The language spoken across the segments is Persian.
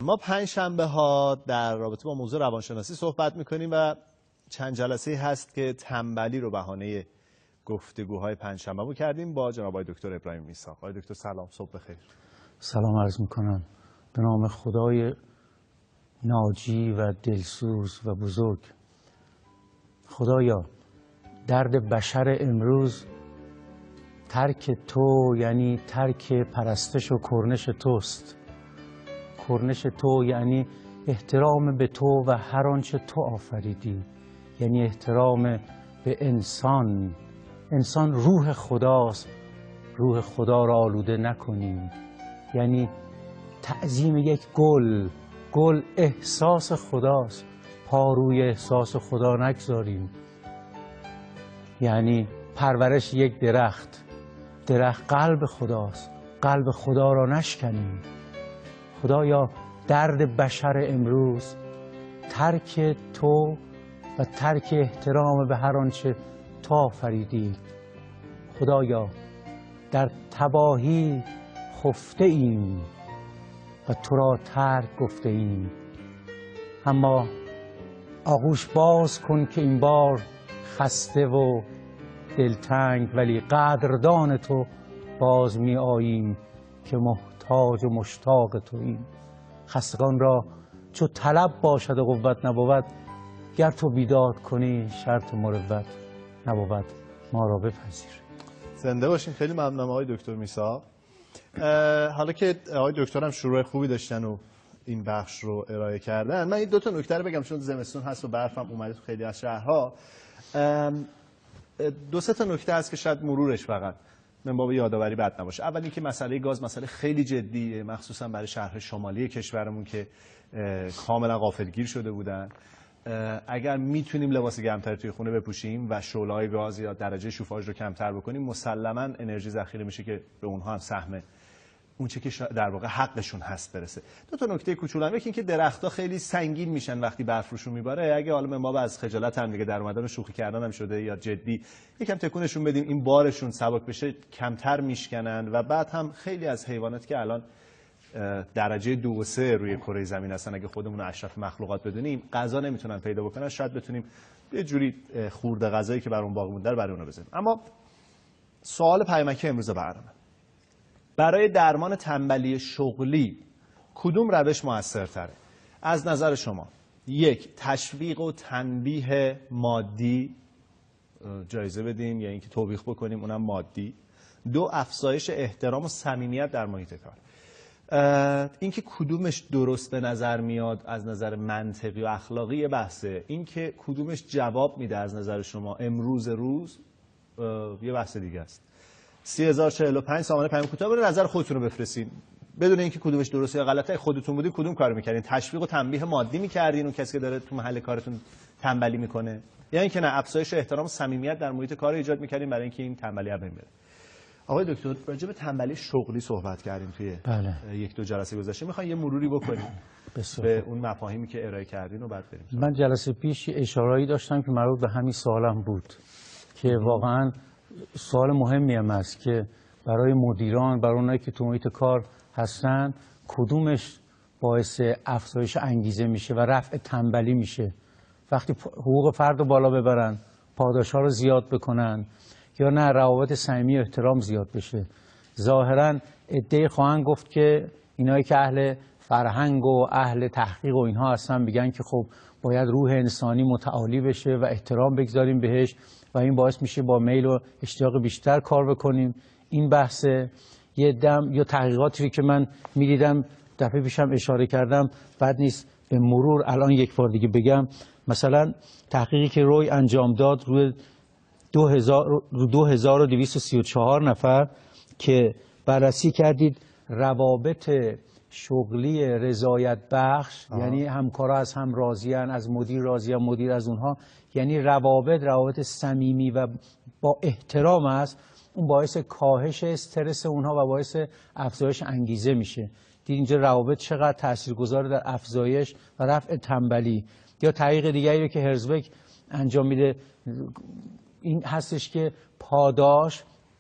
ما پنجشنبه ها در رابطه با موضوع روانشناسی صحبت میکنیم و چند جلسه هست که تنبلی رو بهانه گفتگوهای پنجشنبه کردیم با جناب آقای دکتر ابراهیم میثاق. آقای دکتر سلام، صبح بخیر. سلام عرض میکنم به نام خدای ناجی و دلسوز و بزرگ. خدایا، درد بشر امروز ترک تو یعنی ترک پرستش و کرنش توست. کرنش تو یعنی احترام به تو و هر آنچه تو آفریدی، یعنی احترام به انسان. انسان روح خداست، روح خدا را آلوده نکنیم. یعنی تعظیم یک گل احساس خداست، پا روی احساس خدا نگذاریم. یعنی پرورش یک درخت قلب خداست، قلب خدا را نشکنیم. خدایا، درد بشر امروز ترک تو و ترک احترام به هر آنچه تو آفریدی. خدایا، در تباهی خفته ایم و تو را ترک گفته ایم، اما آغوش باز کن که این بار خسته و دلتنگ ولی قدردان تو باز می آییم که محتاج و مشتاق توییم. خستگان را چو طلب باشد و قوت نبود، گر تو بیداد کنی شرط مروت نبود، ما را بپذیر. زنده باشین. خیلی ممنونم آقای دکتر میثاق. حالا که آقای دکتر هم شروع خوبی داشتن و این بخش رو ارائه کردن، من این دو تا نکته رو بگم، چون زمستون هست و برفم اومده تو خیلی از شهرها. دو سه تا نکته هست که شاید مرورش فقط من باب یادآوری بد نباشه. اول اینکه مسئله گاز مسئله خیلی جدیه، مخصوصا برای شهرهای شمالی کشورمون که کاملا غافلگیر شده بودن. اگر میتونیم لباس گرمتر توی خونه بپوشیم و شعله‌های گاز یا درجه شوفاژ رو کمتر بکنیم، مسلما انرژی ذخیره میشه که به اونها هم سهم اون چه که در واقع حقشون هست برسه. دو تا نکته کوچولو، یکی اینکه درخت‌ها خیلی سنگین میشن وقتی برف روشون میباره. اگه حالا ما از خجالت هم دیگه در اومدن و شوخی کردن هم شده یا جدی، یکم تکونشون بدیم این بارشون سبک بشه، کمتر میشکنن. و بعد هم خیلی از حیوانات که الان درجه 2 و 3 روی کره زمین هستن، اگه خودمون رو اشرف مخلوقات بدونیم، غذا نمیتونن پیدا بکنن. شاید بتونیم یه جوری خورده غذایی که بر اون باقی مونده رو برای اونها بزنیم. اما سوال پیامکی امروز برنامه، برای درمان تنبلی شغلی کدوم روش موثرتره از نظر شما؟ یک، تشویق و تنبیه مادی جایزه بدیم یا اینکه توبیخ بکنیم اونم مادی. دو، افزایش احترام و صمیمیت در محیط کار. اینکه کدومش درست به نظر میاد از نظر منطقی و اخلاقی یه بحثه، اینکه کدومش جواب میده از نظر شما امروز روز یه بحث دیگه است. 30,045 سامانه پیام کوتاه به نظر خودتون رو بفرستین بدون اینکه کدومش درسته یا غلطه. خودتون بودین کدوم کارو میکردین؟ تشویق و تنبیه مادی میکردین اون کسی که داره تو محل کارتون تنبلی میکنه، یا اینکه نه افزایش احترام و صمیمیت در محیط کار ایجاد میکردین برای اینکه این تنبلی از بین بره؟ آقای دکتر، راجع به تنبلی شغلی صحبت کردیم توی یک دو جلسه گذشته، میخوایم یه مروری بکنیم به اون مفاهیمی که ارائه کردین و بعد بریم. من جلسه پیش اشاره‌ای داشتم که مربوط به همین سوالم بود که واقعا سوال مهمی هم است که برای مدیران، برای اونایی که تو محیط کار هستن، کدومش باعث افزایش انگیزه میشه و رفع تنبلی میشه؟ وقتی حقوق فرد رو بالا ببرن، پاداش‌ها رو زیاد بکنن، یا نه روابط صمیمی و احترام زیاد بشه؟ ظاهراً عده‌ای خواهند گفت که اینایی که اهل فرهنگ و اهل تحقیق و اینها هستن میگن که خب باید روح انسانی متعالی بشه و احترام بگذاریم بهش و این باعث میشه با میل و اشتیاق بیشتر کار بکنیم. این بحث یه دم یا تحقیقاتی که من میدیدم دفعه پیشم اشاره کردم، بعد نیست به مرور الان یک بار دیگه بگم. مثلا تحقیقی که روی انجام داد روی 2234 نفر که بررسی کردید روابط شغلی رضایت بخش، یعنی همکارا از هم راضیان، از مدیر راضیان، مدیر از اونها، یعنی روابط صمیمی و با احترام است، اون باعث کاهش استرس اونها و باعث افزایش انگیزه میشه. دید اینجا روابط چقدر تاثیرگذاره در افزایش و رفع تنبلی. یا تحقیق دیگری رو که هرزبک انجام میده این هستش که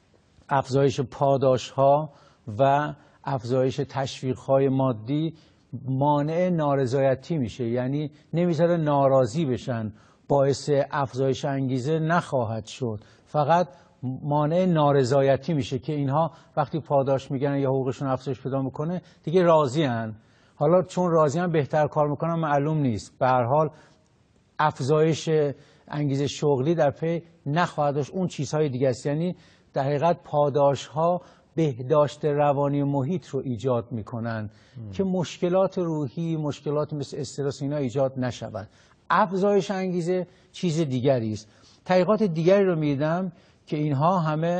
افزایش پاداش ها و افزایش تشویق های مادی مانع نارضایتی میشه، یعنی نمیذاره ناراضی بشن، باعث افزایش انگیزه نخواهد شد، فقط مانع نارضایتی میشه که اینها وقتی پاداش میگن یا حقوقشون افزایش پیدا میکنه دیگه راضی هن. حالا چون راضی هن بهتر کار میکنن معلوم نیست، به هر حال افزایش انگیزه شغلی در پی نخواهد داشت، اون چیزهای دیگه است. یعنی در حقیقت پاداش ها بهداشت روانی محیط رو ایجاد میکنن که مشکلات روحی، مشکلات مثل استرس اینا ایجاد نشود. افزایش انگیزه چیز دیگری است. تحقیقات دیگری رو میدم که اینها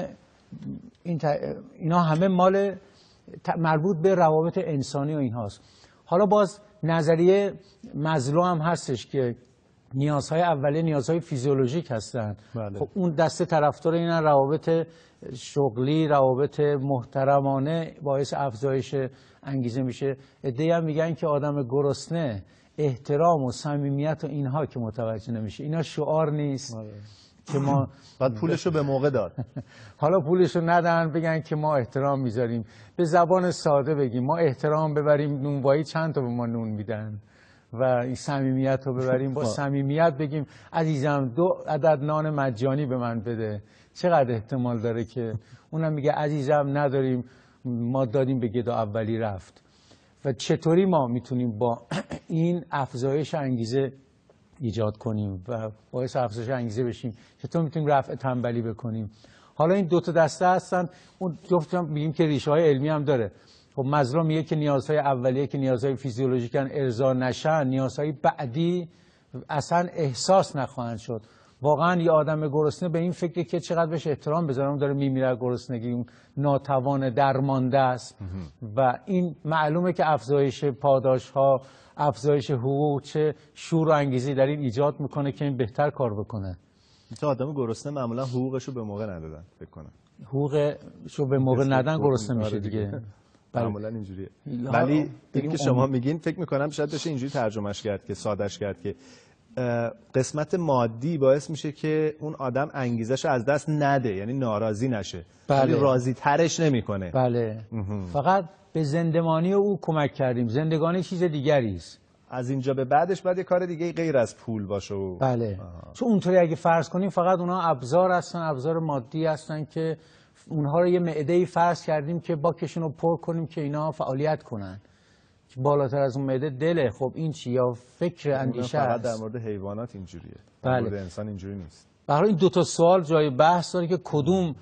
همه مال مربوط به روابط انسانی و اینهاست. حالا باز نظریه مازلو هم هستش که نیازهای اولیه نیازهای فیزیولوژیک هستند. بله. خب اون دسته طرفدار اینا روابط شغلی، روابط محترمانه باعث افزایش انگیزه میشه. عده‌ای هم میگن که آدم گرسنه احترام و صمیمیت و اینها که متوجه نمیشه. اینا شعار نیست که ما بعد پولشو به موقع داد. حالا پولشو ندن بگن که ما احترام میذاریم. به زبان ساده بگیم ما احترام ببریم، نونوایی چند تا به ما نون میدن و این صمیمیت رو ببریم با صمیمیت بگیم عزیزم 2 عدد نان مجانی به من بده. چقدر احتمال داره که اونم میگه عزیزم نداریم، ما دادیم به گدا اولی رفت. و چطوری ما میتونیم با این افزایش انگیزه ایجاد کنیم و باعث افزایش انگیزه بشیم؟ چطور میتونیم رفع تنبلی بکنیم؟ حالا این 2 تا دسته هستن. اون جفتم میگیم که ریشه های علمی هم داره. خب مازلو میگه که نیازهای اولیه که نیازهای فیزیولوژیکن ارضا نشن، نیازهای بعدی اصلا احساس نخواهند شد. واقعا یه آدم گرسنه به این فکره که چقدر بهش احترام بذارم، داره میمیره گرسنگی، اون ناتوان درمانده است. و این معلومه که افزایش پاداش ها، افزایش حقوق چه شور و انگیزی در این ایجاد میکنه که این بهتر کار بکنه. تا آدم گرسنه معمولا حقوقشو به موقع ندادن فکر کنم. حقوقشو به موقع ندن گرسنه میشه دیگه. معمولا اینجوریه. ولی اینی که شما میگین فکر میکنم شاید بشه اینجوری ترجمهش کرد که سادهش کرد که قسمت مادی باعث میشه که اون آدم انگیزش از دست نده، یعنی ناراضی نشه، ولی راضی ترش نمیکنه. بله. فقط به زندگانی او کمک کردیم. زندگانی چیز دیگری است. از اینجا به بعدش باید یه کار دیگه غیر از پول باشه. بله. چون اونطوری اگه فرض کنیم فقط اونها ابزار هستن، ابزار مادی هستن که اونها رو یه معده‌ای فرض کردیم که باکشون رو پر کنیم که اینا فعالیت کنن. بالاتر از اون معده دله. خب این چی؟ یا فکر اندیشه است. فقط در مورد حیوانات اینجوریه. در مورد انسان اینجوری نیست. برای این 2 تا سوال جای بحث داره که کدوم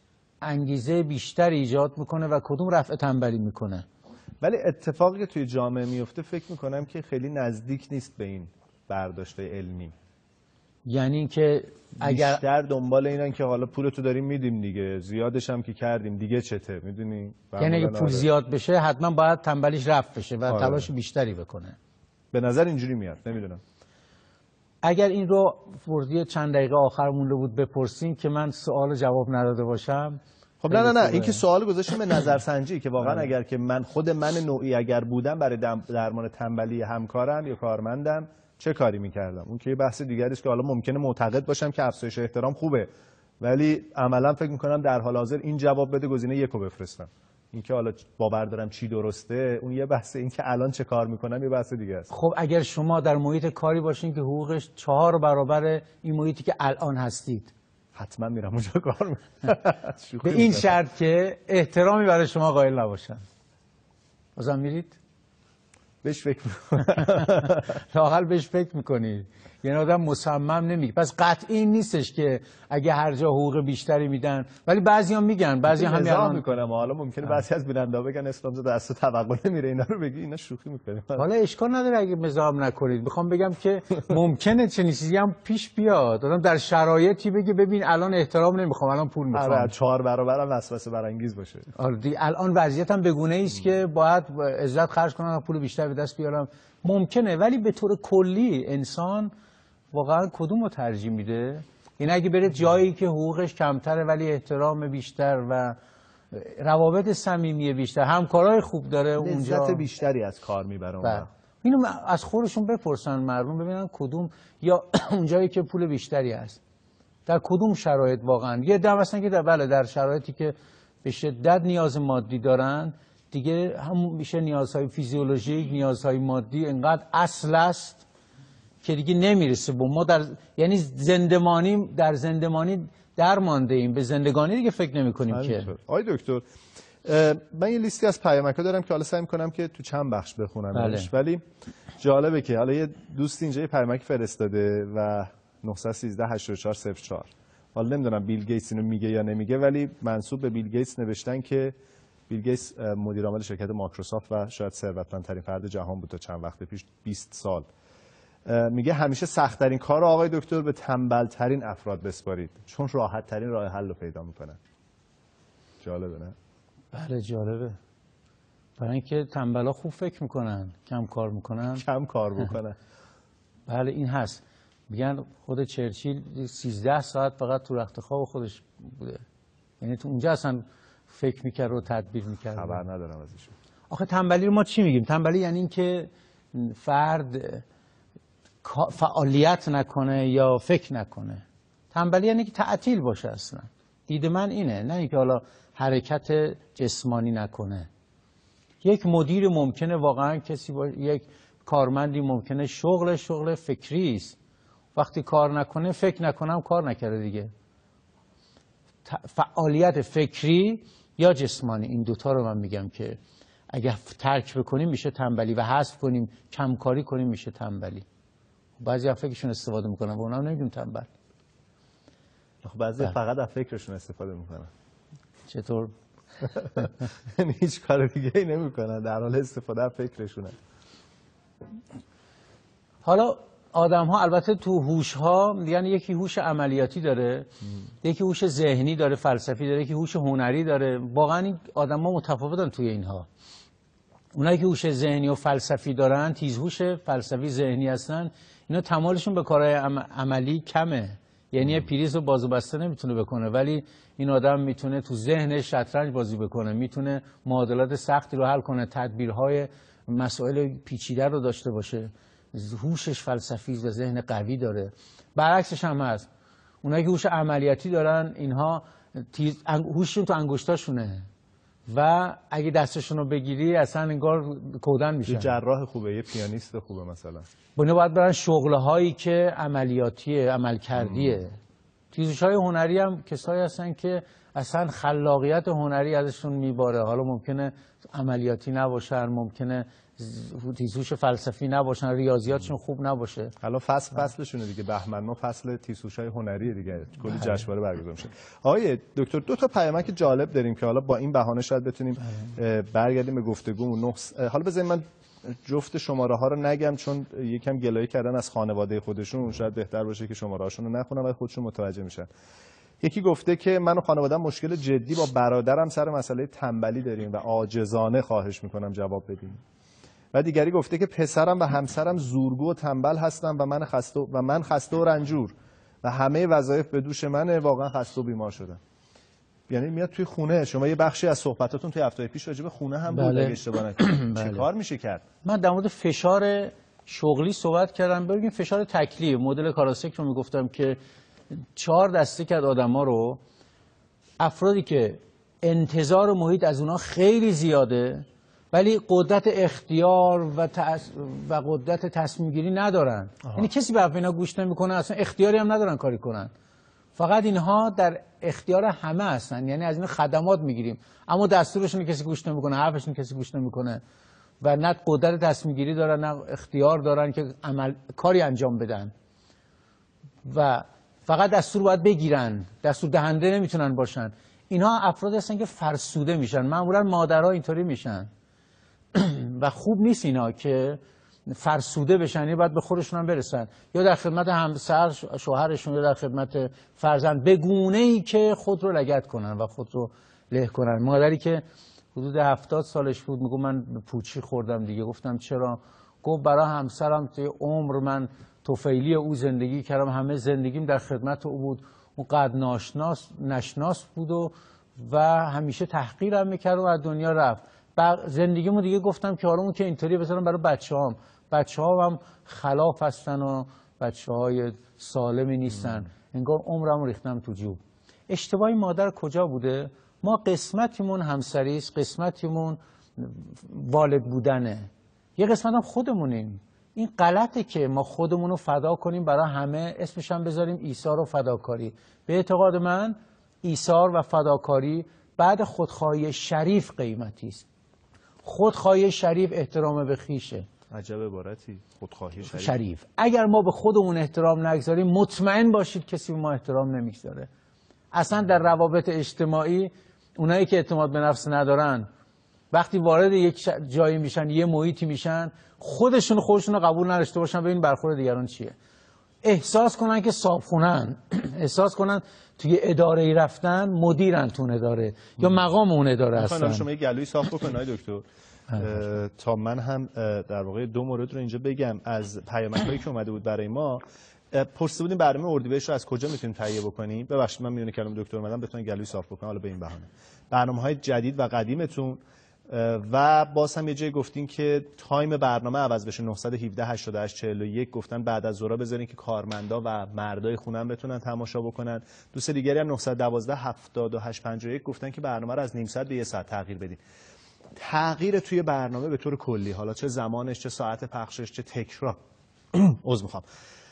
انگیزه بیشتر ایجاد میکنه و کدوم رفع تنبلی میکنه. ولی اتفاقی که توی جامعه میفته فکر میکنم که خیلی نزدیک نیست به این برداشت علمی. یعنی که اگر بیشتر دنبال اینن که حالا پولتو داریم میدیم دیگه، زیادش هم که کردیم دیگه چته، میدونی؟ یعنی اگه پول زیاد بشه حتما باید تنبلیش رفع بشه و تلاش بیشتری بکنه. به نظر اینجوری میاد، نمیدونم. اگر این رو فردی چند دقیقه آخر مونده بود بپرسین که من سوال جواب نداده باشم. خب نه این که سوال گذاشتیم به نظرسنجی که واقعا اگر که خود من نوعی اگر بودم برای درمان تنبلی همکارم یا کارمندم چه کاری میکردم؟ اون که یه بحث دیگری است که حالا ممکنه معتقد باشم که افزایش احترام خوبه، ولی عملا فکر میکنم در حال حاضر این جواب بده گزینه 1 رو بفرستم. این که حالا باور دارم چی درسته اون یه بحثه، این که الان چه کار میکنم یه بحث دیگه است. خب اگر شما در محیط کاری باشین که حقوقش 4 برابر این محیطی که الان هستید، حتما میرم اونجا کار میکنم. به این شرط که احترامی برای شما قائل نباشن. بازم میرید؟ بهش فکر میکنم. لااقل بهش فکر میکنید. یعنی آدم مصمم نمیگه. پس قطعی نیستش که اگه هر جا حقوق بیشتری میدن، ولی بعضیا میگن، بعضیا همین الان میکنم. حالا ممکنه بعضی از بیننده بگن اسلام زاده دست توقع نمیره اینا رو بگی، اینا شوخی میکنه. حالا اشکال نداره اگه مزاحم نکنید. میخوام بگم که ممکنه چنین چیزی هم پیش بیاد. آدم در شرایطی بگه ببین الان احترام نمیخوام، الان پول میخوام. آره 4 برابر هم وسوسه برانگیز باشه. آره الان وضعیتم بگونه ای است که باید عزت خرج کنم و پول بیشتر به دست بیارم. ممکنه، ولی به طور کلی انسان واقعا کدوم رو ترجیح میده؟ این اگه بره جایی که حقوقش کمتره ولی احترام بیشتر و روابط صمیمی بیشتر، همکارای خوب داره اونجا، لذت بیشتری از کار میبره اونجا. اینو از خودشون بپرسن مردم، ببینن کدوم، یا اونجایی که پول بیشتری هست در کدوم شرایط واقعا. یه دم هستن که در شرایطی که به شدت نیاز مادی دارن دیگه همون میشه نیازهای فیزیولوژیک، نیازهای مادی انقدر اصل است که دیگه نمیرسه با ما. یعنی زندمانی، در زندمانی در مانده ایم، به زندگانی دیگه فکر نمی کنیم که. آقای دکتر، من یه لیستی از پیامک‌ها دارم که حالا سعی می‌کنم که تو چند بخش بخونمش. ولی جالبه که حالا یه دوست اینجا یه پیامک فرستاده و 913 84 04. حالا نمیدونم بیل گیتس اینو میگه یا نمیگه، ولی منسوب به بیل گیتس نوشتن که بیل گیتس مدیر عامل شرکت مایکروسافت و شاید ثروتمندترین فرد جهان بود تا چند وقت پیش، 20 سال. میگه همیشه سخت‌ترین کار آقای دکتر به تنبل‌ترین افراد بسپارید، چون راحت‌ترین راه حل رو پیدا میکنن. جالبه نه؟ بله جالبه. برای اینکه تنبلا خوب فکر میکنن، کم کار میکنن. کم کار میکنن. بله این هست. میگن خود چرچیل 13 ساعت فقط تو رخت خواب خودش بوده. یعنی تو اونجا اصلا فکر میکرد و تدبیر میکرد. خبر ندارم ازشون. آخه تنبلی رو ما چی میگیم؟ تنبلی یعنی اینکه فرد فعالیت نکنه یا فکر نکنه. تنبلی یعنی که تعطیل باشه اصلا. دید من اینه، نه اینکه حالا حرکت جسمانی نکنه. یک مدیر ممکنه واقعا کسی یک کارمندی ممکنه شغل فکری است. وقتی کار نکنه، فکر نکنم کار نکرده دیگه. فعالیت فکری یا جسمانی، این دوتا رو من میگم که اگر ترک بکنیم میشه تنبلی و حذف کنیم، کمکاری کنیم میشه تنبلی. بعضی از فکرشون استفاده میکنن و اونم نمیگیم تنبل. بعضی فقط از فکرشون استفاده میکنن. چطور؟ هیچ کار دیگه ای نمیکنن، در حال استفاده از فکرشونه. حالا آدم ها البته تو هوش ها، یعنی یکی هوش عملیاتی داره، یکی هوش ذهنی داره، فلسفی داره، یکی هوش هنری داره. واقعا این آدم ها متفاوتن توی اینها. اونایی که هوش ذهنی و فلسفی دارن، تیزهوش فلسفی ذهنی هستن، اینا تمایلشون به کارهای عملی کمه. یعنی پریز رو باز و بسته نمیتونه بکنه، ولی این آدم میتونه تو ذهنش شطرنج بازی بکنه، میتونه معادلات سختی رو حل کنه، تدبیرهای مسائل پیچیده رو داشته باشه. هوشش فلسفی و ذهن قوی داره. برعکسش هم هست. اونایی که هوش عملیاتی دارن، اینها هوششون تو انگشتاشونه و اگه دستشون رو بگیری اصلا انگار کودن میشن. یه جراح خوبه، یه پیانیست خوبه مثلا. بنا باید برن شغلهایی که عملیاتیه، عملکردیه. تیزهوش‌های هنری هم کسایی هستن که اصلا خلاقیت هنری ازشون میباره. حالا ممکنه عملیاتی نباشن، ممکنه تیزهوش فلسفی نباشن، ریاضیاتشون خوب نباشه. حالا فصلشونه دیگه، بهمن ما فصل تیزهوش‌های هنری دیگه، کلی جشنواره برگزار میشه. آقای دکتر، دو تا پیامک جالب داریم که حالا با این بهانه شاید بتونیم برگردیم به گفتگو. حالا بذارید من جفت شماره ها رو نگم چون یکم گلایه کردن از خانواده خودشون، شاید بهتر باشه که شماره هاشون رو نخونم ولی خودشون متوجه میشن. یکی گفته که من و خانواده‌ام مشکل جدی با برادرم سر مسئله تنبلی داریم و عاجزانه خواهش میکنم جواب بدیم. و دیگری گفته که پسرم و همسرم زورگو و تنبل هستن و من خسته و رنجور و همه وظایف به دوش منه، واقعا خسته و بیمار شدم. یعنی میاد توی خونه شما. یه بخشی از صحبتاتون توی هفته پیش راجع به خونه هم بود اگه اشتباه نکنم. چه کار میشه کرد؟ من در مورد فشار شغلی صحبت کردم. ببینید فشار تکلیف، مدل کاراسک رو میگفتم که 4 دسته کرد آدما رو. افرادی که انتظار محیط از اونها خیلی زیاده ولی قدرت اختیار و قدرت تصمیم گیری ندارن. یعنی کسی به اینا گوش نمیکنه، اصلا اختیاری هم ندارن کاری کنن. فقط اینها در اختیار همه هستن، یعنی از این خدمات میگیریم اما دستورشون کسی گوش نمیکنه، حرفشون کسی گوش نمیکنه و نه قدرت تصمیم گیری دارن نه اختیار دارن که کاری انجام بدن و فقط دستور باید بگیرن، دستور دهنده نمیتونن باشن. اینها افراد هستن که فرسوده میشن. معمولا مادرها اینطوری میشن و خوب نیست اینا که فرسوده بشن، یعنی باید به خودشون هم برسن، یا در خدمت همسر شوهرشون یا در خدمت فرزند، به گونه‌ای که خود رو لگد کنن و خود رو له کنن. مادری که حدود 70 سالش بود میگه من پوچی خوردم دیگه. گفتم چرا؟ گفت برای همسرم توی عمر من طفیلی او زندگی کردم، همه زندگیم در خدمت او بود، اون قد نشناس بود و همیشه تحقیرم میکرد و از دنیا رفت. زندگیمو دیگه گفتم که حالا اون که اینطوری بذارم برای بچه‌هام هم خلاف هستن و بچه‌های سالمی نیستن، انگار عمرمو ریختم تو جوب. اشتباهی مادر کجا بوده؟ ما قسمتیمون همسری است، قسمتیمون والد بودنه، یه قسمت هم خودمونیم. این غلطه که ما خودمون رو فدا کنیم برای همه، اسمش هم بذاریم ایثار و فداکاری. به اعتقاد من ایثار و فداکاری بعد خودخواهی شریف قیمتی است. خودخواهی شریف احترام به خویشه. عجب عبارتی، خودخواهی شریف. اگر ما به خودمون احترام نگذاریم، مطمئن باشید کسی به ما احترام نمیگذاره. اصلا در روابط اجتماعی اونایی که اعتماد به نفس ندارن وقتی وارد یک جایی میشن، یه محیطی میشن، خودشون رو قبول نداشته باشن، ببین برخورد دیگران چیه. احساس کنن که صاحبخونن، احساس کنن توی اداره‌ای رفتن، مدیرن تو اون اداره یا مقام اون اداره هستن. شما یه گلوی صاف بکنید آقای دکتر، تا من هم در واقع 2 مورد رو اینجا بگم از پیامک‌هایی که اومده بود برای ما. پرسیده بودیم برنامه اردیبهشت رو از کجا میتونیم تهیه بکنیم. ببخشید من میونه کلام دکتر اومدم بتونن گلوی صاف بکنم، حالا به این بهانه. برنامه‌های جدید و قدیمتون و باز هم یه جایی گفتین که تایم برنامه عوض بشه، 917 88 41 گفتن بعد از ظهر بذارین که کارمندا و مردای خونه هم بتونن تماشا بکنن. دوست دیگری هم 912 78 51 گفتن که برنامه رو از نیم ساعت به 1 ساعت تغییر بدین. تغییر توی برنامه به طور کلی، حالا چه زمانش، چه ساعت پخشش، چه تکرار عذر میخوام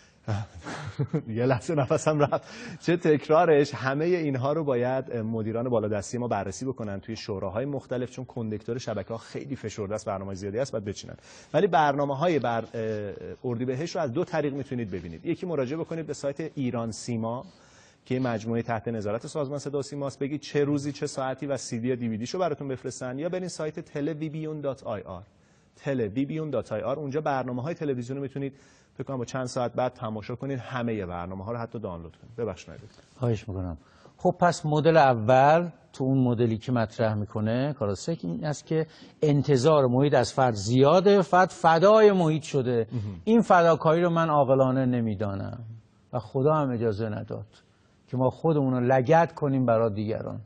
یه لحظه نفسم رفت، چه تکرارش، همه اینها رو باید مدیران بالادستی ما بررسی بکنن توی شوراهای مختلف، چون کندکتور شبکه‌ها خیلی فشرده است، برنامه زیادی است، باید بچینن. ولی برنامه‌های اردیبهشت رو از 2 طریق میتونید ببینید. یکی مراجعه بکنید به سایت ایران سیما که مجموعه تحت نظارت سازمان صدا و سیما است، بگید چه روزی چه ساعتی و سی دی یا دی وی دی شو براتون بفرستن، یا برین سایت televibion.ir televibion.ir، اونجا برنامه‌های تلویزیون رو میتونید فکر کنم با چند ساعت بعد تماشا کنید، همه برنامه‌ها رو حتی دانلود کنید. ببخشید. خواهش می‌کنم. خب پس مدل اول تو اون مدلی که مطرح میکنه کاراسک این است که انتظار محیط از فرد زیاده، فرد فدای محیط شده. این فداکاری رو من عاقلانه نمیدانم و خدا هم اجازه نداد که ما خودمون رو لگد کنیم برای دیگران.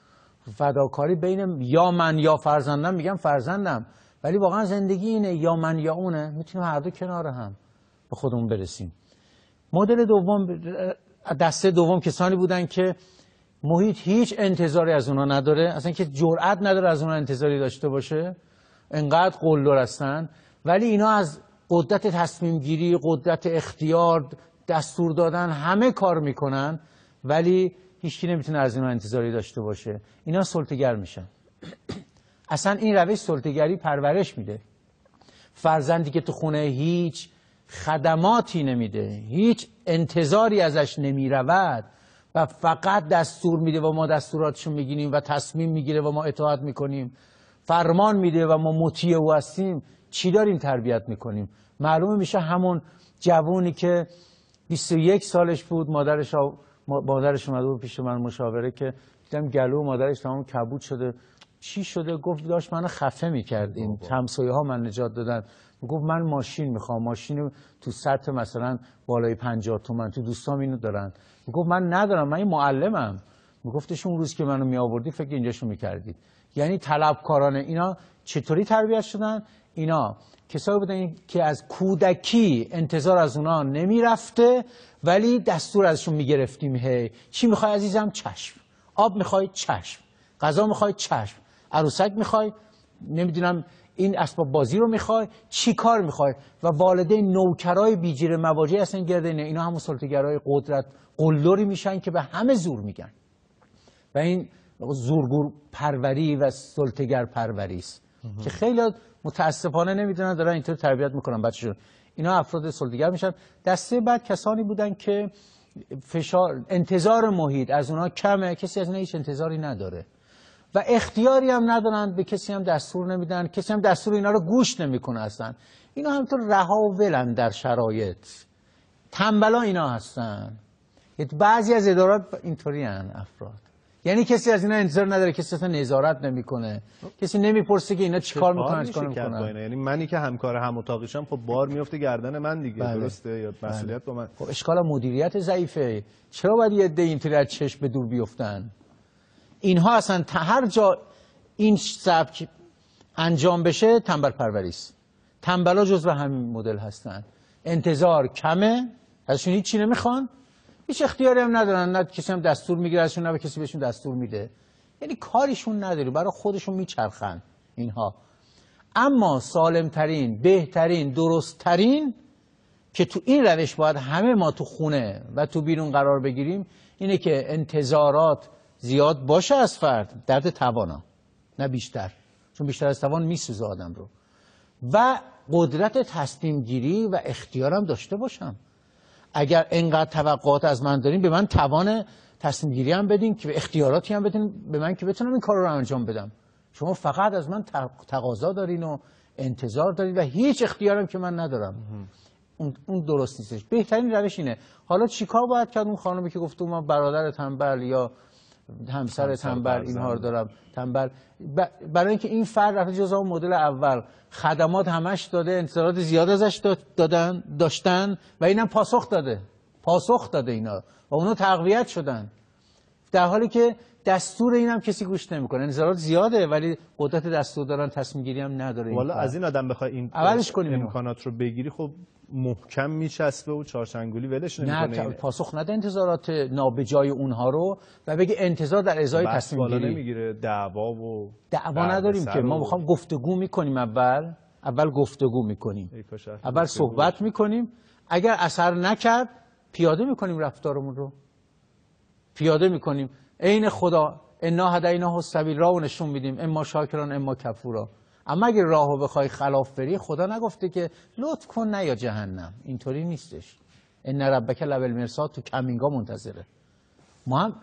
فداکاری بین یا من یا فرزندم، میگم فرزندم، ولی واقعا زندگی اینه، یا من یا اونه، میتونیم هر دو کنار هم به خودمون برسیم. مدل دوم، دسته دوم کسانی بودن که محیط هیچ انتظاری از اونا نداره، اصلا که جرئت نداره از اونا انتظاری داشته باشه، انقدر قلدر هستن، ولی اینا از قدرت تصمیم گیری، قدرت اختیار، دستور دادن همه کار میکنن، ولی هیچکی نمیتونه از اینا انتظاری داشته باشه. اینا سلطه‌گر میشن. اصلا این روش سلطه‌گری پرورش میده. فرزندی که تو خونه هیچ خدماتی نمیده، هیچ انتظاری ازش نمیرود و فقط دستور میده و ما دستوراتشو میگیریم و تصمیم میگیره و ما اطاعت میکنیم، فرمان میده و ما مطیع او هستیم، چی داریم تربیت میکنیم؟ معلومه میشه همون جوونی که 21 سالش بود، مادرش اومده بود پیش من مشاوره که دیدم گلو مادرش تمام کبود شده. چی شده؟ گفت داشت منو خفه میکردین، همسایه ها من نجات دادن. گفت من ماشین میخوام، ماشین تو سطح مثلا بالای 50 تومن، تو دوستام اینو دارن. گفت من ندارم، من این معلمم. گفتش اون روز که منو میآوردی فکر اینجاشو میکردید. یعنی طلبکارانه. اینا چطوری تربیت شدن؟ اینا کسایی بودن که از کودکی انتظار از اونا نمیرفته ولی دستور ازشون میگرفتیم. هی چی میخوای عزیزم؟ چشم. آب میخوای؟ چشم. غذا میخوای؟ چشم. عروسک میخوای؟ نمیدونم این اسباب بازی رو میخوای؟ چی کار میخوای؟ و والدین نوکرای بیجیر مواجه هستن گرد اینا همون سلطه‌گرای قدرت قلدری میشن که به همه زور میگن و این زورگور پروری و سلطه‌گر پروری است که خیلی متاسفانه نمیدونن دارن اینطور تربیت میکنن بچه‌شون. اینا افراد سلطه‌گر میشن. دسته بعد کسانی بودن که فشار انتظار محیط از اونها کمه، کسی از اونها هیچ انتظاری نداره و اختیاری هم ندارن، به کسی هم دستور نمیدن، کسی هم دستور اینا رو گوش نمیکنه اصلا. اینا همینطور رها و ولن در شرایط. تنبلا اینا هستن. بعضی از ادارات اینطوری هستن افراد. یعنی کسی از اینا انتظار نداره، کسی اصلا نظارت نمیکنه، کسی نمیپرسه که اینا چیکار میکنن، چیکار میکنن. یعنی منی که همکار هم اتاقیشم خب بار میفته گردن من دیگه. بله. درسته یا مسئولیت با من. خب اشکال مدیریت ضعیفه. چرا باید یه عده اینطوری از چشم به دور بیفتن؟ اینها اصلا هر جا این سبک انجام بشه تنبل پروری است. تنبلا جزو همین مدل هستن. انتظار کمه، ازشون هیچ چی نمیخوان، هیچ اختیاری هم ندارن، نه کسی هم دستور میگیره ازشون، نه کسی بهشون دستور میده. یعنی کاریشون نداری، برای خودشون میچرخن. اینها. اما سالمترین، بهترین، درستترین که تو این روش باید همه ما تو خونه و تو بیرون قرار بگیریم اینه که انتظارات زیاد باشه از فرد در توانا، نه بیشتر، چون بیشتر از توان میسوزه آدم رو، و قدرت تصمیم گیری و اختیارم داشته باشم. اگر اینقدر توقعات از من دارین، به من توان تصمیم گیری هم بدین که اختیاراتی هم بدین به من که بتونم این کار رو انجام بدم. شما فقط از من تقاضا دارین و انتظار دارین و هیچ اختیارم که من ندارم. اون درست نیستش. بهترین روش اینه. حالا چیکار باید کرد؟ اون خانمی که گفته من برادر تنبل یا همسر تنبل اینها رو دارم تنبل، برای اینکه این فرد رفته جزء اون مدل اول، خدمات همش داده، انتظارات زیاد ازش داشتن و اینم پاسخ داده اینا و اونا تقویت شدن، در حالی که دستور اینم کسی گوش نمیکنه. انتظارات زیاده ولی قدرت دستور دارن تصمیم گیری هم نداره. والا از این آدم بخوای این امکانات رو بگیری، خب محکم میچسبه و چارچنگولی ولش نمیکنه. نه پاسخ نده انتظارات نابجای اونها رو و بگه انتظار در ازای تصمیم گیری. نمیگیره دعوا نداریم که ما میخوام گفتگو میکنیم. اول گفتگو میکنیم، اول صحبت میکنیم. اگر اثر نکرد پیاده میکنیم رفتارمون رو، پیاده میکنیم. عین خدا انا هدیناه السبیل، راهو نشون میدیم، اما شاکران اما کفورا. اما اگه راهو بخوای خلاف بری، خدا نگفته که لطف کن نه یا جهنم، اینطوری نیستش. ان ربک لبالمرصاد تو کمینگا منتظره. ما هم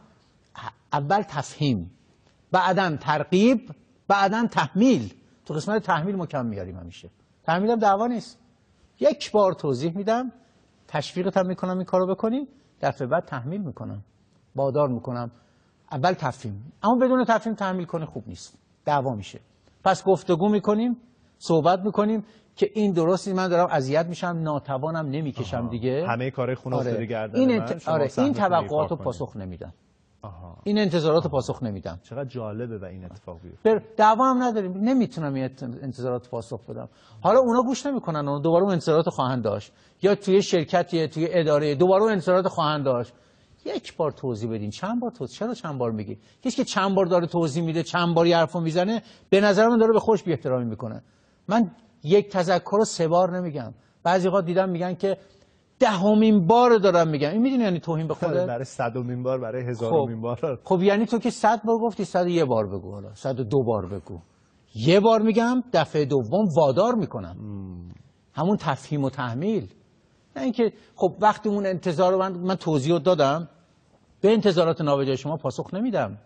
اول تفهیم، بعدن ترغیب، بعدن تحمیل. تو قسمت تحمیل ما کم میاریم همیشه. تحمیل هم دعوا نیست. یک بار توضیح میدم، تشویقت هم میکنم این کارو بکنی، دفعه بعد تحمیل میکنم، وادار میکنم. اول تفهیم، اما بدون تفهیم تحمیل کنه خوب نیست، دعوا میشه. پس گفتگو میکنیم، صحبت میکنیم که این درستی، من دارم اذیت میشم، ناتوانم، نمیکشم دیگه. همه کارهای خونه افتاده گردن این توقعات رو پاسخ نمیدم. این انتظارات رو پاسخ نمیدم. چقدر جالبه و این اتفاق بیفته. دعوا هم نداریم، نمیتونم این انتظارات پاسخ بدم. حالا اونا گوش نمیکنن، اونا دوباره اون انتظارات خواهند داشت، یا توی شرکتی، توی اداره دوباره اون انتظارات خواهند داشت. یک بار توضیح بدین، چند بار توضیح؟ چرا چند بار میگی؟ کسی که چند بار داره توضیح میده، چند بار حرفو میزنه، به نظر من داره به خودش بی‌احترامی میکنه. من یک تذکر رو 3 بار نمیگم. بعضی وقت دیدم میگن که 10مین بار دارم میگم. این میدونی یعنی توهین به خودت؟ برای 100مین بار، برای 1000مین بار. خب یعنی تو که 100 بار گفتی، 101 بار بگو، حالا 102 بار بگو. یه بار میگم، دفعه دوم وادار میکنم. همون تفهیم و تحمیل. نه اینکه خب وقتی اون انتظار رو من توضیح دادم، به انتظارات نابجای شما پاسخ نمیدم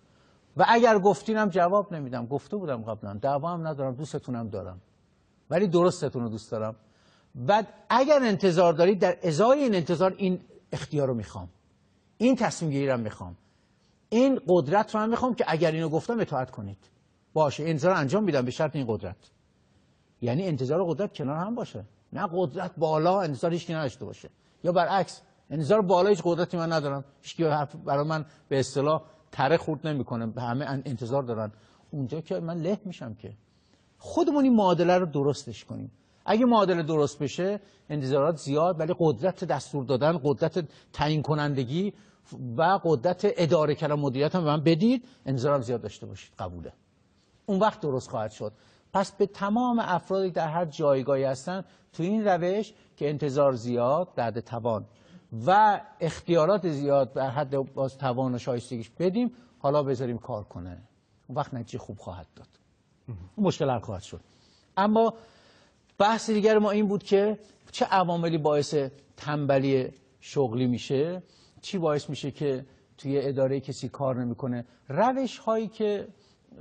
و اگر گفتینم جواب نمیدم. گفته بودم قبلا، دعوا هم ندارم، دوستتونم دارم، ولی درستتون رو دوست دارم. و اگر انتظار دارید، در ازای این انتظار این اختیار رو میخوام، این تصمیم گیری رو میخوام، این قدرت رو هم میخوام که اگر اینو گفتم اطاعت کنید. باشه، انتظار انجام میدم به شرط این قدرت. یعنی انتظار و قدرت کنار هم باشه، نه قدرت بالا انتظار هیچ کی نداشته باشه، یا برعکس انتظار بالا هیچ قدرتی من ندارم، هیچ کی برای من به اصطلاح تره خورد نمیکنه، همه انتظار دارن. اونجا که من له میشم. که خودمون این معادله رو درستش کنیم. اگه معادله درست بشه، انتظارات زیاد ولی قدرت دستور دادن، قدرت تعیین کنندگی و قدرت اداره کردن، مدیریت هم به من بدید، انتظارم زیاد داشته باشید، قبوله. اون وقت درست خواهد شد. پس به تمام افرادی در هر جایگاهی هستن تو این روش که انتظار زیاد بعد توان و اختیارات زیاد در حد باز توان و شایستگیش بدیم، حالا بذاریم کار کنه، اون وقت نتیجه خوب خواهد داد. اون مشکل حل خواهد شد. اما بحث دیگر ما این بود که چه عواملی باعث تنبلی شغلی میشه، چی باعث میشه که توی اداره کسی کار نمیکنه. روش هایی که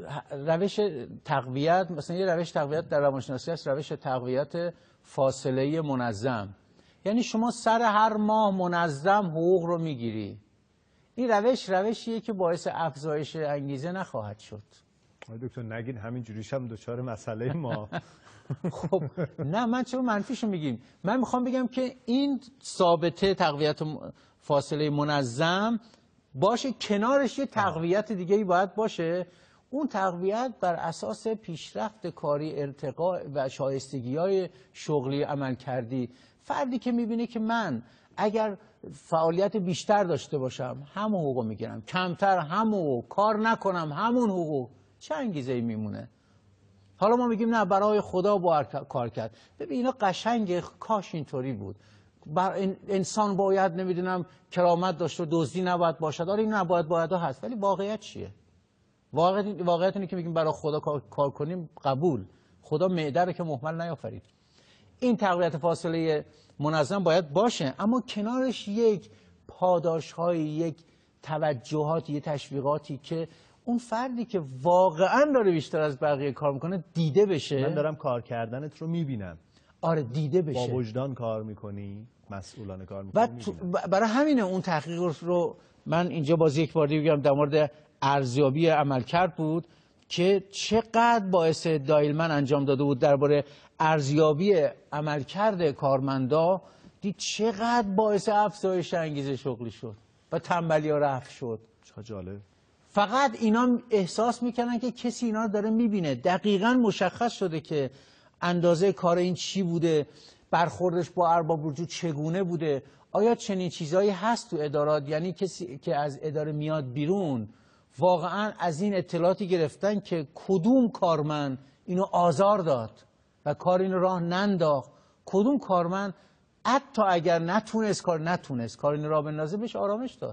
روش تقویت، مثلا یه روش تقویت در روانشناسی هست، روش تقویت فاصله منظم. یعنی شما سر هر ماه منظم حقوق رو میگیری. این روشیه که باعث افزایش انگیزه نخواهد شد. دکتر نگین همین جوریش هم دچار مسئله ما. خب نه، من چرا منفیشو میگیم؟ من میخوام بگم که این ثابته تقویت فاصله منظم باشه، کنارش یه تقویت دیگه ای باید باشه. اون تقویت بر اساس پیشرفت کاری، ارتقاء و شایستگی‌های شغلی عمل کردی. فردی که میبینه که من اگر فعالیت بیشتر داشته باشم همون حقوق میگیرم، کمتر همون، کار نکنم همون حقوق، چه انگیزه‌ای میمونه؟ حالا ما میگیم نه برای خدا باید کار کرد. ببین اینا قشنگه، کاش اینطوری بود. انسان باید نمیدونم کرامت داشته و دزدی نباید باشد. آره این باید هست، ولی واقعیت چیه؟ واقعیت اینه که میگیم برای خدا کار کنیم، قبول. خدا معده رو که مهمل نیافرید. این تقویت فاصله منظم باید باشه، اما کنارش یک پاداش‌های، یک توجهاتی، یک تشویقاتی که اون فردی که واقعا داره بیشتر از بقیه کار میکنه دیده بشه. من دارم کار کردنت رو میبینم. آره دیده بشه. با وجدان کار میکنی، مسئولانه کار میکنی. برای همینه اون تحقیق رو من اینجا باز یک بار دیگه بگم، در مورد ارزیابی عملکرد بود که چقدر باعث دایلمن انجام داده بود درباره ارزیابی عملکرد کارمندا، دید چقدر باعث افزایش انگیزه شغلی شد و تنبلی ها رفع شد. چه جالب. فقط اینا احساس میکنن که کسی اینا رو داره میبینه. دقیقاً مشخص شده که اندازه کار این چی بوده، برخوردش با ارباب رجوع چگونه بوده. آیا چنین چیزایی هست تو ادارات؟ یعنی کسی که از اداره میاد بیرون واقعاً از این اطلاعاتی گرفتن که کدوم کارمند اینو آزار داد و کار اینو راه ننداخت، کدوم کارمند حتی اگر نتونست کار اینو راه بندازه بهش آرامش داد.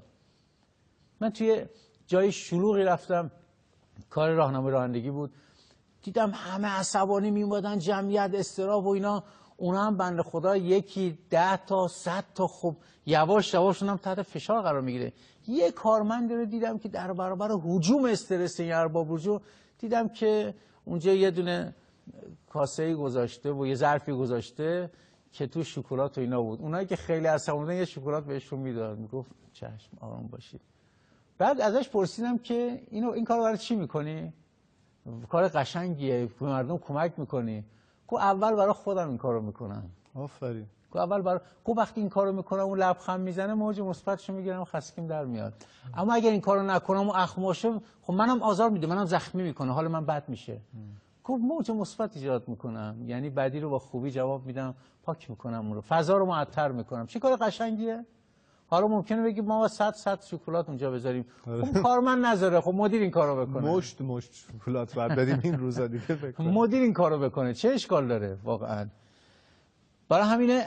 من توی جای شلوغی رفتم، کار راهنمای رانندگی بود، دیدم همه عصبانی میومدن، جمعیت استراب و اینا. اونا هم بنده خدا یکی 10 تا 100 تا خب یواش یواش اونم تحت فشار قرار میگیره. یه کارمند رو دیدم که در برابر هجوم استرس این ارباب رجوع دیدم که اونجا یه دونه کاسه‌ای گذاشته و یه ظرفی گذاشته که تو شکلات و اینا بود. اونایی که خیلی عصبانی بودن یه شکلات بهشون میداد، میگفت چشم آروم باشید. بعد ازش پرسیدم که این کارو برای چی میکنی؟ کار قشنگیه، به مردم کمک میکنی. کو اول برای خودم این کارو میکنم. آفرین. کو اول برای وقتی این کارو میکنم اون لبخند میزنه، موج مثبتشو میگیرم، خستگیم در میاد. اما اگر این کارو نکنم و اخماشه، خب منم آزار میده، منم زخمی میکنه، حال من بد میشه. کو موج مثبت ایجاد میکنم، یعنی بدی رو با خوبی جواب میدم، پاک میکنم اون رو، فضا رو معطر میکنم. چه کار قشنگیه؟ حالا ممکنه بگی ما 100 شکلات اونجا بذاریم. خب کارمند نذاره، خب مدیر این کارو بکنه. مشت شکلات بعد بدیم این روزا دیگه فکر کنم. مدیر این کارو بکنه، چه اشکال داره واقعا؟ برای همینه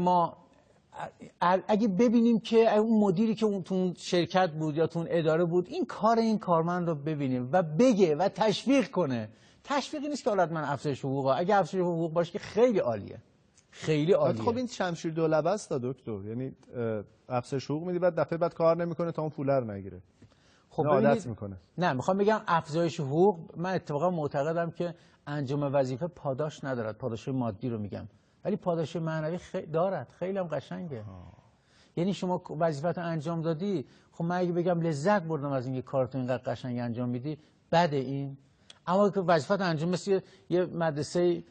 اگه ببینیم که اون مدیری که اون تو شرکت بود یا تو اداره بود این کار این کارمند رو ببینیم و بگه و تشویق کنه. تشویقی نیست که حالت من افزایش حقوقا، اگه افزایش حقوق باشه که خیلی عالیه، خیلی عالیه. خب این شمشیر دولبه است دکتر، یعنی افزایش حقوق میدی بعد دفعه بعد کار نمیکنه تا اون پول رو نگیره. خب عادت میکنه. نه میخوام بگم افزایش حقوق، من اتفاقا معتقدم که انجام وظیفه پاداش ندارد، پاداش مادی رو میگم، ولی پاداش معنوی دارد. خیلی هم قشنگه. یعنی شما وظیفت انجام دادی، خب من اگه بگم لذت بردم از اینکه کارتو اینقدر قشنگ انجام میدی، بده این. اما که وظیفت انجام، مثل یه مدرسه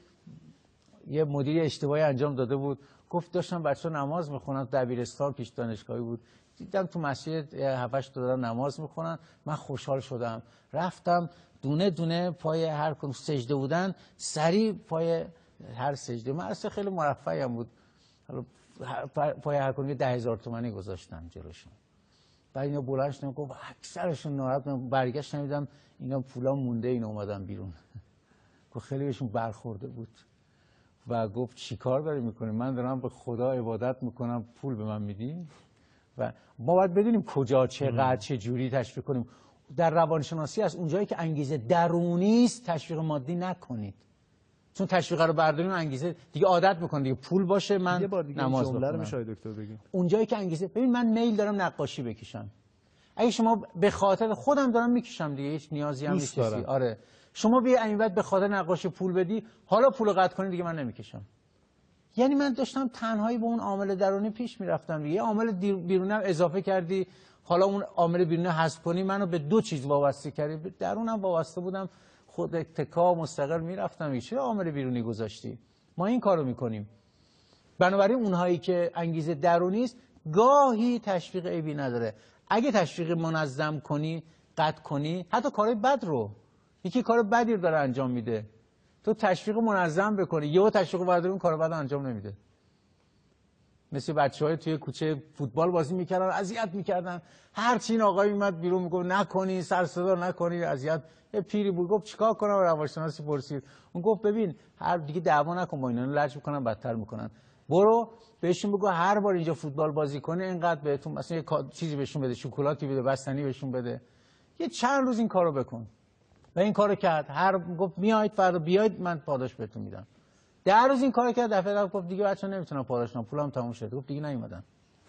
یه مدیر اشتباهی انجام داده بود، گفت داشتم بچه‌ها نماز میخونن، دبیرستان پیش دانشگاهی بود، دیدم تو مسجد 7-8 تا دارن نماز میخونن، من خوشحال شدم، رفتم دونه دونه پای هر کدوم سجده بودن، سریع پای هر سجده، مدرسه خیلی مرفهی هم بود، حالا پای هر کدوم 10,000 تومانی گذاشتم جلوشون. بعد اینا بلند شدن، گفت اکثرشون ناراحت بودن، برگشت نمیدم اینا پولا مونده، اینا اومدن بیرون. گفت خیلی بهشون برخورده بود و گفت چی کار داری میکنی؟ من دارم به خدا عبادت میکنم، پول به من میدی؟ و ما باید بدونیم کجا، چقدر، چه جوری تشویق کنیم. در روانشناسی از اونجایی که انگیزه درونی است تشویق مادی نکنید، چون تشویق رو برداریم انگیزه دیگه عادت میکنه دیگه، پول باشه من نماز بخونم. میشه دکتر بگیم اونجایی که انگیزه، ببین من میل دارم نقاشی بکشم، اگه شما به خاطر خودم دارم میکشم دیگه، هیچ نیازی هم نیست. آره شما بیا این وقت به خاطر نقاشی پول بدی، حالا پولو قطع کنی دیگه من نمیکشم. یعنی من داشتم تنهایی با اون عامل درونی پیش میرفتم دیگه، عامل بیرونی هم اضافه کردی، حالا اون عامل بیرونی حذف کنی، منو به 2 چیز وابسته کردی، به درونم وابسته بودم، خود اتکا مستقل میرفتم، چرا عامل بیرونی گذاشتی؟ ما این کارو میکنیم. بنابراین اونهایی که انگیزه درونی است گاهی تشویق عیبی نداره. اگه تشویق منظم کنی، قطع کنی، حتی کارهای بد رو، یکی کار بدی رو داره انجام میده، تو تشویق منظم بکنی، یهو تشویق برداری اون کار بد انجام نمیده. مثل بچه‌های توی کوچه فوتبال بازی میکردن، اذیت میکردن. هر چی این آقای میاد بیرون میگفت نکنی، سر صدا نکنی، اذیت. یه پیری بود گفت چیکار کنم؟ روانشناسی پرسید. اون گفت ببین هر دیگه دعوا نکن با اینا، لج میکنن بدتر میکنن. برو بهشون بگو هر بار اینجا فوتبال بازی کنه اینقدر بهتون مثلا یه چیزی بهشون بده، شکلاتی بده، بستنی بهشون بده. یه چند روز این کارو بکن. و این کارو کرد. گفت میایید فردا بیاید من پاداش بهتون میدم. 10 روز این کارو کرد، دفعه بعد گفت دیگه بچه‌ها نمیتونم پاداش بدم، پولم تموم شد. گفت دیگه نیومدن.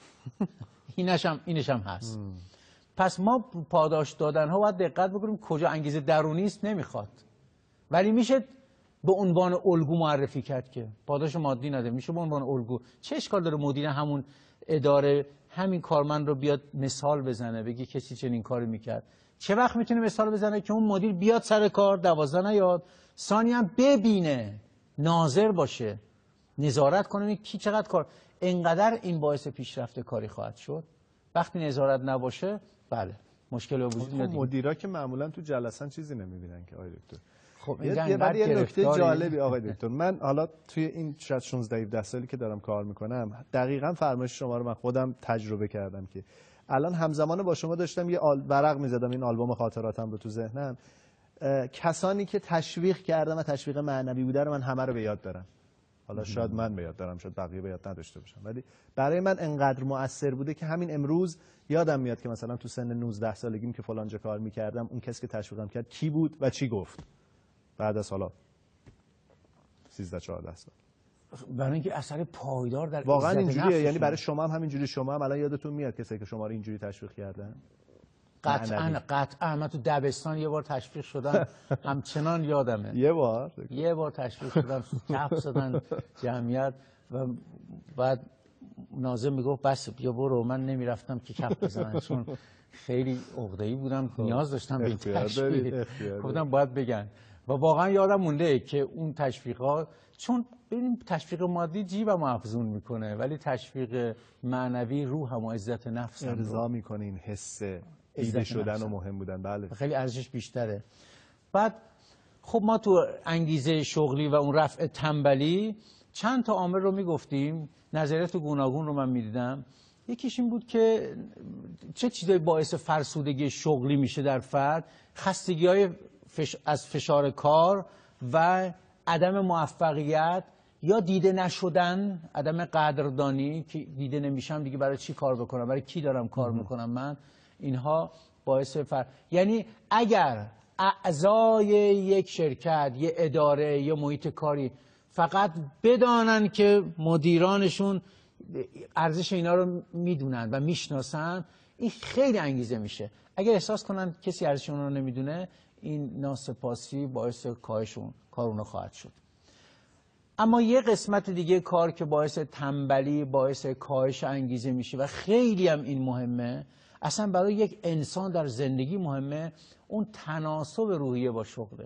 اینش هم هست. پس ما پاداش دادن ها باید دقت بکنیم کجا انگیزه درونی است نمیخواد. ولی میشه به عنوان الگو معرفی کرد که پاداش مادی نده، میشه به عنوان الگو. چه اشکال داره مدیر همون اداره همین کارمند رو بیاد مثال بزنه، بگی کسی چنین کاری میکرد؟ چه وقت میتونه مثال بزنه که اون مدیر بیاد سر کار 12 نیاد، ثانی هم ببینه، ناظر باشه، نظارت کنه کی چقدر کار. انقدر این باعث پیشرفت کاری خواهد شد. وقتی نظارت نباشه بله مشکل به وجود میاد. مدیرا که معمولا تو جلسه چیزی نمیبینن که آقای دکتر. خب یه نکته جالبی آقای دکتر، من حالا توی این شاید 16-17 سالی که دارم کار میکنم دقیقاً فرمایش شما رو من خودم تجربه کردم که الان همزمان با شما داشتم یه ورق میزدم این آلبوم خاطراتم رو تو ذهنم، کسانی که تشویق کردم و تشویق معنوی بوده رو من همه رو به یاد دارم. حالا شاید من به یاد دارم، شاید بقیه به یاد نداشته باشم، ولی برای من انقدر مؤثر بوده که همین امروز یادم میاد که مثلا تو سن 19 سالگیم که فلان جا کار میکردم اون کسی که تشویقم کرد کی بود و چی گفت بعد از حالا 13-14 سال. برای اینکه اثر پایدار در واقعا اینجوریه. یعنی برای شما هم همینجوری، شما هم الان یادتون میاد کسی که شما رو اینجوری تشویق کردن؟ قطعا من تو دبستان یه بار تشویق شدم همچنان یادمه. یه بار تشویق شدم، کف زدن جمعیت و بعد ناظم میگفت بس بیا برو. من نمیرفتم که کف بزنن چون خیلی عقده‌ای بودم، نیاز داشتم به این تشویق. گفتم باید بگن و واقعا یادم مونده که اون تشویقات، چون ببینیم تشویق مادی جیبم افزون میکنه ولی تشویق معنوی روحم و عزت نفسم ارضا میکنه، این حس دیده شدن و مهم بودن بله خیلی ارزش بیشتره. بعد خب ما تو انگیزه شغلی و اون رفع تنبلی چند تا عامل رو میگفتیم، نظریات گوناگون رو من میدیدم. یکیش این بود که چه چیزایی باعث فرسودگی شغلی میشه در فرد، خستگی‌های از فشار کار و عدم موفقیت یا دیده نشدن، عدم قدردانی که دیده نمیشم دیگه برای چی کار بکنم، برای کی دارم کار میکنم من. اینها باعث یعنی اگر اعضای یک شرکت، یه اداره، یه محیط کاری فقط بدانن که مدیرانشون ارزش اینا رو میدونن و میشناسن، این خیلی انگیزه میشه. اگر احساس کنن کسی ارزش اون رو نمیدونه، این ناسپاسی باعث کاهش کار اونو خواهد شد. اما یه قسمت دیگه کار که باعث تنبلی، باعث کاهش انگیزه میشه و خیلی هم این مهمه، اصلا برای یک انسان در زندگی مهمه، اون تناسب روحیه با شغله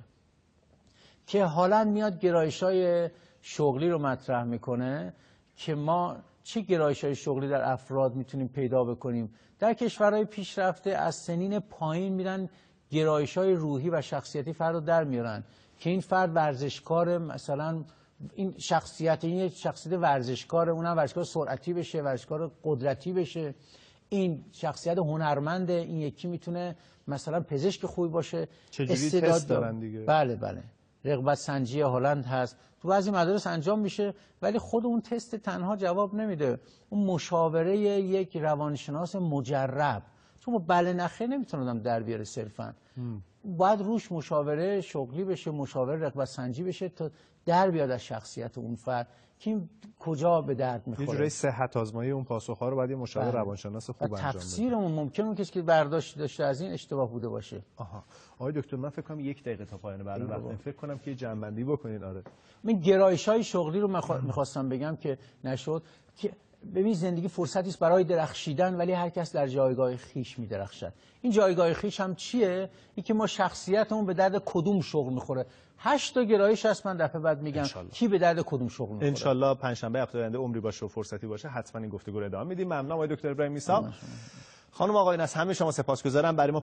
که حالا میاد گرایش‌های شغلی رو مطرح میکنه که ما چه گرایش‌های شغلی در افراد میتونیم پیدا بکنیم. در کشورهای پیشرفته از سنین پایین میرن گرایش‌های روحی و شخصیتی فرد رو در میارن که این فرد ورزشکار، مثلا این شخصیت ورزشکار، اونم ورزشکار سرعتی بشه، ورزشکار قدرتی بشه. این شخصیت هنرمنده، این یکی میتونه مثلا پزشک خوبی باشه. چجوری تست دارن دیگه؟ بله رغبت سنجی هلند هست، تو بعضی مدارس انجام میشه ولی خود اون تست تنها جواب نمیده. اون مشاوره یک روانشناس مجرب، چون با بله نخه نمیتونم در بیاره صرفا، باید روش مشاوره شغلی بشه، مشاوره رغبت سنجی بشه تا در بیاد از شخصیت اون فرد که این کجا به درد میخوره. یه جوری صحت آزمایی اون پاسخ‌ها رو باید یه مشاور روانشناس خوب انجام بده. تفسیرمون ممکنه اون کسی که برداشت داشته از این اشتباه بوده باشه. آقای دکتر من فکر کنم 1 دقیقه تا پایان برنامه وقت، فکر کنم که جمع‌بندی بکنید. آره من گرایش‌های شغلی رو می‌خواستم بگم که نشد، که ببین زندگی فرصتی است برای درخشیدن ولی هر کس در جایگاه خیش می‌درخشد. این جایگاه خیش هم چیه؟ اینکه ما شخصیتمون به درد کدوم شغل می‌خوره. 8 تا گرایش هست، من دفعه بعد میگم کی به درد کدوم شغل می‌خوره. ان شاءالله پنجشنبه هفته آینده عمری باشه و فرصتی باشه حتما این گفتگو رو ادامه میدیم. ممنونم آقای دکتر ابراهیم میثاق. خانم آقایان از همه شما سپاسگزارم. برای ما